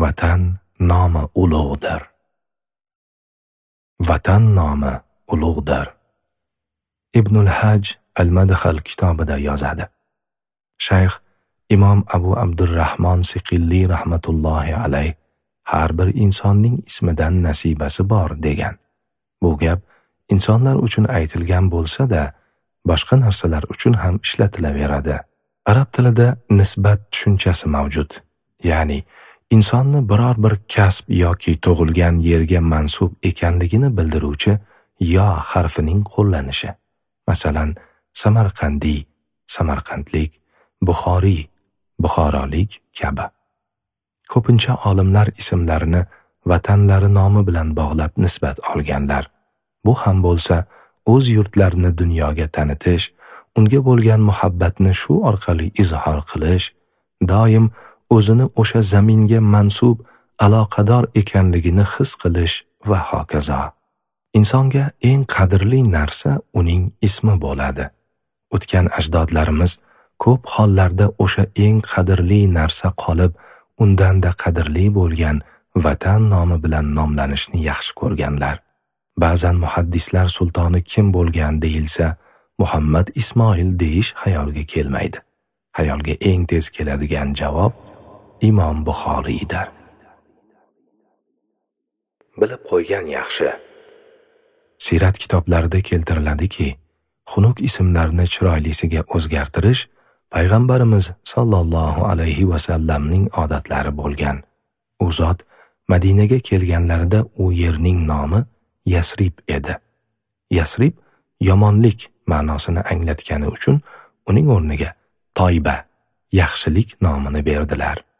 Vatan nomi ulug'dir. Vatan nomi ulug'dir. Ibnul Haj al-Madxal kitobida yozadi. Shayx Imom Abu Abdurrahmon Siqilli rahmatullohi alayh har bir insonning ismidan nasibasi bor degan. Bu gap insonlar uchun aytilgan bo'lsa-da, boshqa narsalar uchun ham ishlatilaveradi. Arab tilida nisbat tushunchasi mavjud. Ya'ni insonni biror bir kasb yoki tug'ilgan yerga mansub ekanligini bildiruvchi yo harfining qo'llanishi. Masalan, Samarqandiy, Samarqandlik, Buxoriy, Buxorolik kabi. Ko'pincha olimlar ismlarini vatanlari nomi bilan bog'lab nisbat olganlar. Bu ham bo'lsa, o'z yurtlarini dunyoga tanitish, unga bo'lgan muhabbatni shu orqali izhor qilish, doim o'zini o'sha zaminga mansub, aloqador ekanligini his qilish va hokazo. Insonga eng qadrli narsa uning ismi bo'ladi. O'tgan ajdodlarimiz ko'p hollarda o'sha eng qadrli narsa qolib, undanda qadrli bo'lgan vatan nomi bilan nomlanishni yaxshi ko'rganlar. Ba'zan muhaddislar sultoni kim bo'lgan deyilsa, Muhammad Ismoil deyish xayolga kelmaydi. Xayolga eng tez keladigan javob Imom Buxoriydir. Bilib qo'ygan yaxshi. Sirat kitoblarida keltiriladiki, xunuk ismlarni chiroylisiga o'zgartirish payg'ambarimiz sollallohu alayhi va sallamning odatlari bo'lgan. U zot Madinaga kelganlarida u yerning nomi Yasrib edi. Yasrib yomonlik ma'nosini anglatgani uchun uning o'rniga Toyba, yaxshilik nomini berdilar.